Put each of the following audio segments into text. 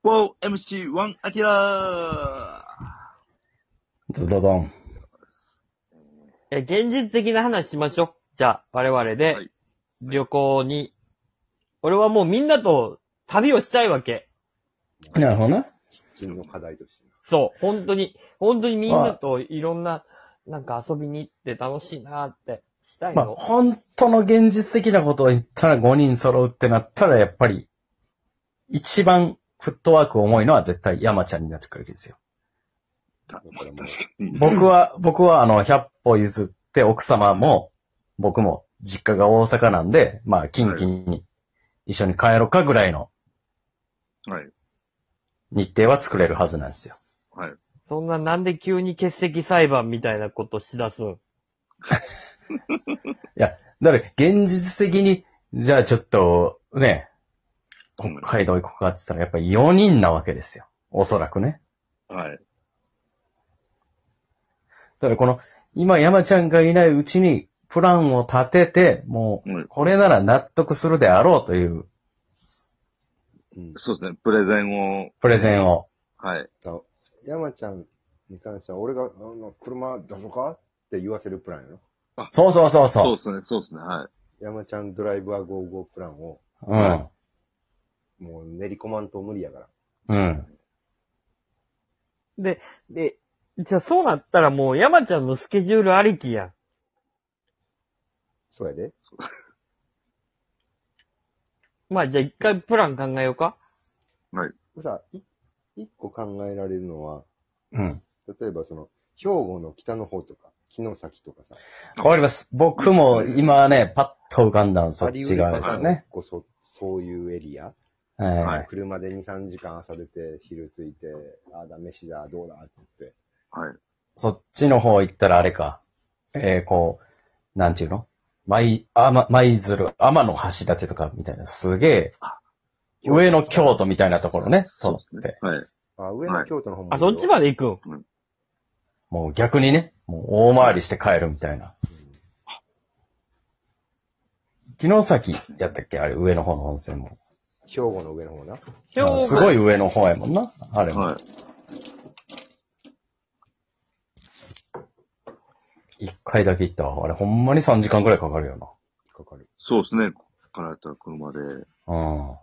4MC1 アキラズドドン。 現実的な話しましょう。じゃあ、我々 ー。 ではい。 旅行に、俺はもうみんなと旅をしたいわけ。 なるほどな。 喫緊の課題として。 そう、本当にみんなといろんな、なんか遊びに行って楽しいなーってしたいまあ、 の。 本当の現実的なことを言ったら5人揃うってなったら、やっぱり、一番フットワーク重いのは絶対山ちゃんになってくるわけですよ。 確かに。 僕は100歩譲って奥様も、僕も実家が大阪なんで、まあ、近々に一緒に帰ろうかぐらいのはい。 日程は作れるはずなんですよ。 はい。 そんななんで急に欠席裁判みたいなことしだすん？ いや、だから現実的に、じゃあちょっと、ね、北海道行こうかって言ったらやっぱり4人なわけですよ。おそらくね。 はい。 だからこの、今山ちゃんがいないうちにプランを立てて、もう、これなら納得するであろうというそうですね。プレゼンを。 プレゼンを。 はい。 山ちゃんに関しては、俺が、車出そうかって言わせるプランやろ。 そうそうそうそう。 そうですね。そうですね。はい。 山ちゃんドライブは55プランを、 うん。 もう練り込まんと無理やから。 うん。 で、じゃあそうなったらもう山ちゃんのスケジュールありきやん。 そうやで。 まあじゃあ一回プラン考えようか。 はい。 さ、一個考えられるのは、 うん。 例えば兵庫の北の方とか、城崎とかさ。 わかります。僕も今ね、パッと浮かんだのそっち側ですね。 そういうエリア。 はい。 車で2、3時間朝出て、昼着いて、ああだ、飯だ、どうだって言って。 はい。 そっちの方行ったらあれか。こう、なんていうの舞鶴、天の橋立とかみたいな、すげえ、上の京都みたいなところね、 そう取って。 ですね。はい。 上の京都の方もいいよ。 あ、そっちまで行くん？ もう逆にね、もう大回りして帰るみたいな。城崎やったっけあれ、上の方の温泉も。 兵庫の上の方な。 すごい上の方やもんな、あれも。 はい。 一回だけ行ったわ。あれ、ほんまに3時間くらいかかるよな。 かかる。 そうですね。ここからやったら車で。 うん。 はい。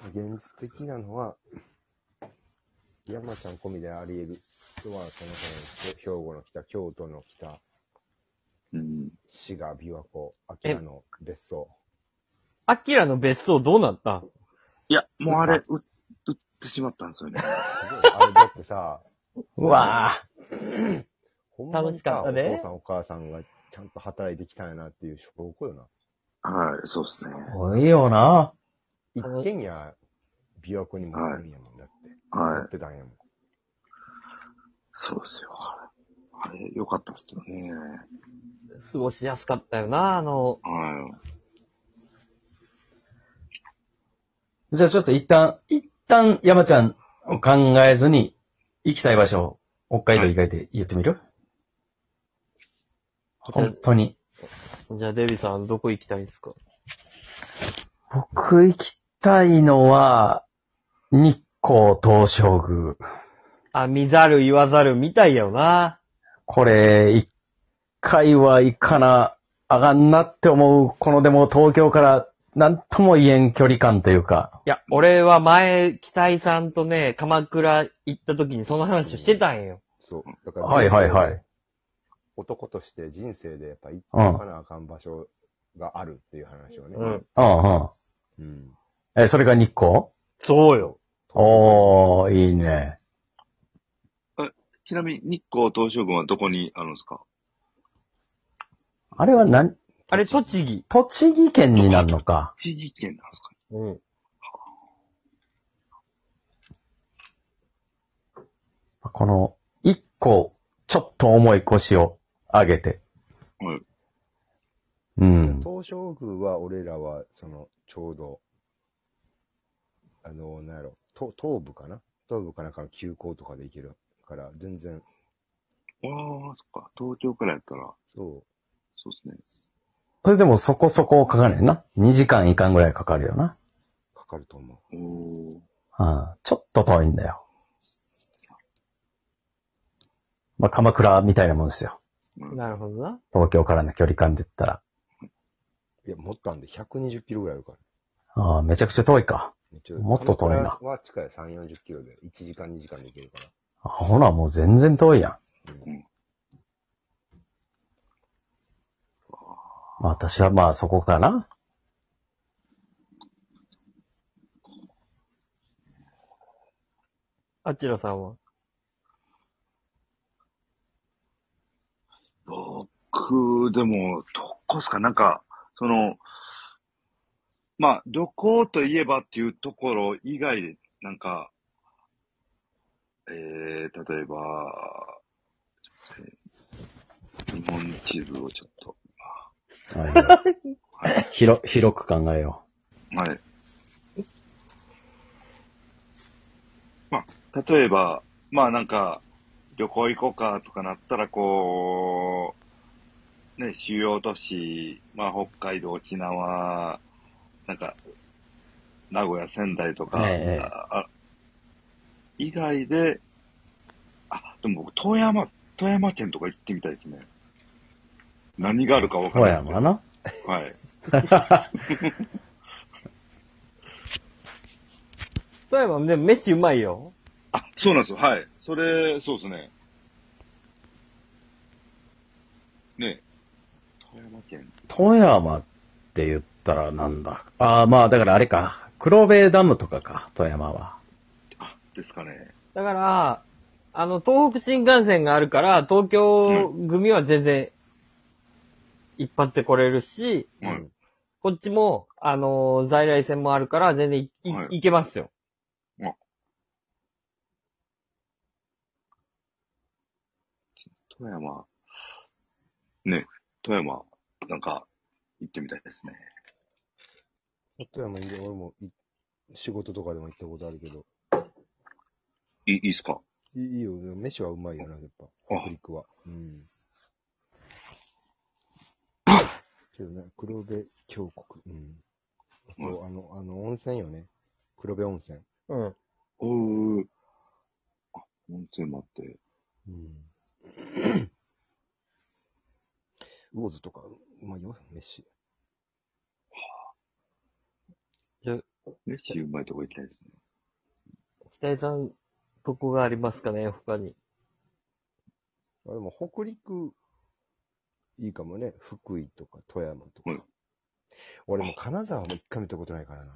現実的なのは、山ちゃん込みであり得る人は、その辺、兵庫の北、京都の北、 うん。 滋賀、琵琶湖、秋田の別荘。 アキラの別荘どうなったん？ いや、もうあれ、売ってしまったんですよね。 あれだってさ、 うわぁ。 ほんまに楽しかったねお父さんお母さんがちゃんと働いてきたんやなっていう証拠よな。 はい、そうですね。 すごいよな。 一軒家、琵琶湖にもあるんやもんだって。 はい持ってたんやもん。 そうですよ。あれ、良かったですけどね。 過ごしやすかったよな、 はじゃあちょっと一旦山ちゃんを考えずに行きたい場所を北海道以外で言ってみる、本当に。 じゃあデビさんどこ行きたいですか？ 僕行きたいのは、日光東照宮。 あ、見ざる言わざるみたいよな。 これ、一回は行かなあかんなって思う、このでも東京からなんとも言えん距離感というか。 いや、俺は前、北井さんとね、鎌倉行った時にその話をしてたんよ。 そう。だからはいはいはい。 男として人生でやっぱ行っておかなあかん場所があるっていう話をね。 うん。 うん。 それが日光？ そうよ。 おー、いいね。 ちなみに、日光東照宮はどこにあるんですか？ あれはあれ、栃木。 栃木県になるのか。 栃木県なんですか？ うん。 この、一個、ちょっと重い腰を上げて。 はい。 うん。 東照宮は俺らは、ちょうど、なんやろ、東部かな東部かなんかの急行とかで行けるから、全然、 ああ、そっか。東京からやったら、 そうですね。 それでもそこそこかかるよな。2時間いかんぐらいかかるよな。 かかかると思う。 おー。 ちょっと遠いんだよ。まあ、鎌倉みたいなもんですよ。 なるほどな。 東京からの距離感で言ったら。 いや、もっとあんで120キロぐらいあるから。 めちゃくちゃ遠いか。 めっちゃもっと遠いな鎌倉は近い3、40キロで1時間2時間で行けるから。 ほら、もう全然遠いやん。まあ、私はまあそこかな。 あちらさんは。 僕、でも、どこですかなんか、まあ、旅行といえばっていうところ以外で、なんか、例えば、日本地図をちょっと、はい、 広く考えよはい。まあ、例えば、まあなんか、旅行行こうかとかなったら、こう、ね、主要都市、まあ北海道、沖縄、なんか、名古屋、仙台とう。 か、以外で、でも僕、富山県とか行ってみたいですね。何があるかわかん富ないですけど。 山な。 はい。 富山でも飯うまいよ。 そうなんですよ。はい。そうですね。ね、富山県。 富山って言ったらなんだ。まあだからあれか。黒部ダムとかか、富山は。 ですかね。 だから、東北新幹線があるから、東京組は全然一発で来れるし、 はい。 こっちも、在来線もあるから、全然はい行けますよ。 富山、ね、富山、なんか、行ってみたいですね。 富山いいよ、俺も仕事とかでも行ったことあるけど。 いいっすか？ いいよ、でも飯はうまいよな、やっぱ。北陸は。うん。けどね、黒部峡谷。うん。あと、温泉よね。黒部温泉。 うん。 おー。温泉もあって。 うん。魚津とか、うまいよ、飯。 じゃ、 飯うまいとこ行きたいですね。 北井さん、どこがありますかね、他に。 でも、北陸、いいかもね。福井とか、富山とか。 うん。 俺も金沢も一回見たことないからな。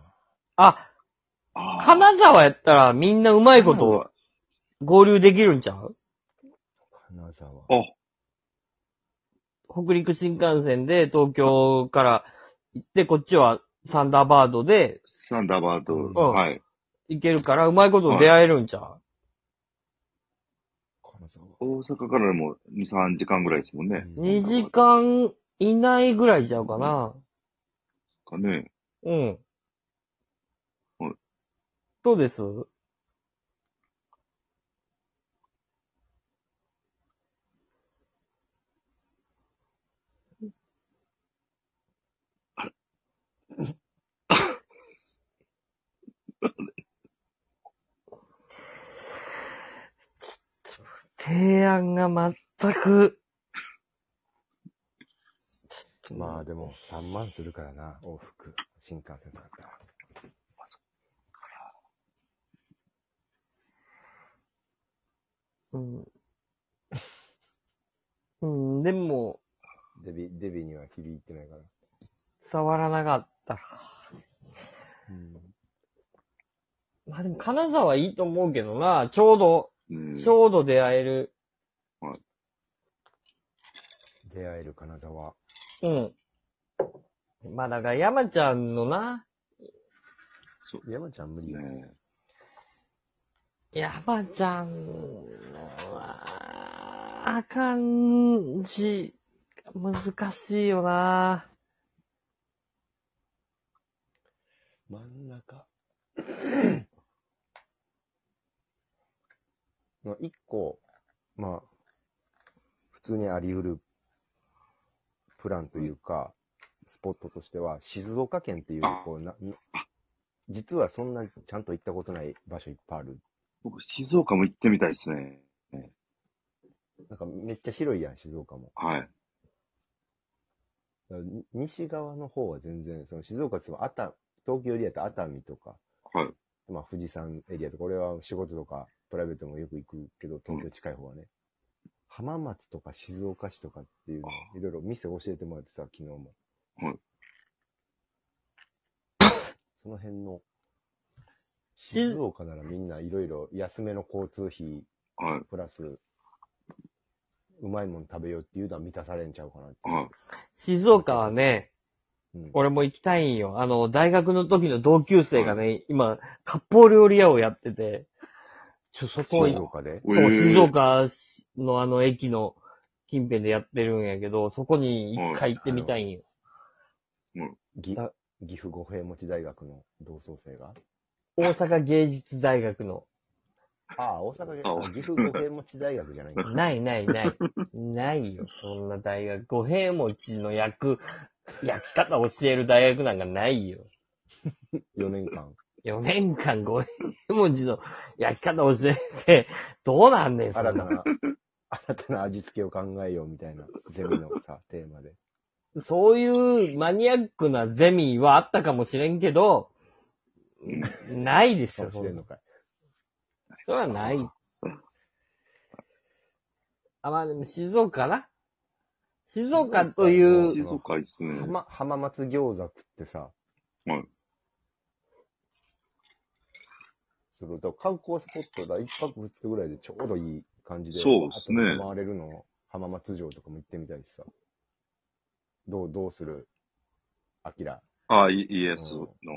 金沢やったらみんなうまいこと合流できるんちゃう？ 金沢。 北陸新幹線で東京から行って、こっちはサンダーバードでサンダーバード、はい。 行けるから、うまいこと出会えるんちゃう？ 金沢。 大阪からでも2、3時間ぐらいですもんね。 2時間以内ぐらいちゃうかな。 かね。 うん。 はい。 どうです？提案が全く、 まあでも、3万するからな、往復。新幹線使ったら。 うん。うん、でも、 デビには響いてないから。 伝わらなかったら。 うん。 まあでも金沢いいと思うけどな、ちょうど出会える。 出会える金沢。 うん。まあだから山ちゃんのな、 山ちゃん無理よ。 ね。 山ちゃんの感じ、難しいよな。 真ん中。一個、まあ、普通にあり得るプランというか、スポットとしては、静岡県っていう、こう実はそんなちゃんと行ったことない場所いっぱいある。 僕、静岡も行ってみたいですね。 なんかめっちゃ広いやん、静岡も。 はい。 だから西側の方は全然、その静岡って東京エリアと熱海とか、 はい。 まあ富士山エリアとか、俺は仕事とかプライベートもよく行くけど、東京近い方はね。浜松とか静岡市とかっていうのをいろいろ店教えてもらってさ、昨日も。 はい。 その辺の、 静静岡ならみんないろいろ安めの交通費、 はい。 プラス、うまいもん食べようっていうのは満たされんちゃうかなって。 はい。 静岡はね、 うん。 俺も行きたいんよ。大学の時の同級生がね、今、割烹料理屋をやってて、そこ静岡でそう静岡の駅の近辺でやってるんやけど、そこに一回行ってみたいんよ。 岐だ阜五平餅大学の同窓生が大阪芸術大学の。 大阪岐阜五平餅大学じゃないんだ。 ないないない。ないよ、そんな大学。五平餅の焼き方教える大学なんかないよ。 4年間。 4年間五平餅の焼き方教えて、どうなんねん、そんな。 新たな味付けを考えようみたいなゼミのさ、テーマで。 そういうマニアックなゼミはあったかもしれんけど、ないですかよ、そんな。 もしれんのかい。 それはない。まあでも静岡な。静岡という、 静岡いいですね。 浜松餃子食ってさ、 はい。 すると観光スポットだ、1泊2日ぐらいでちょうどいい感じで、 そうですねあと回れるの、浜松城とかも行ってみたいしさ。どうするアキラ。 イエスの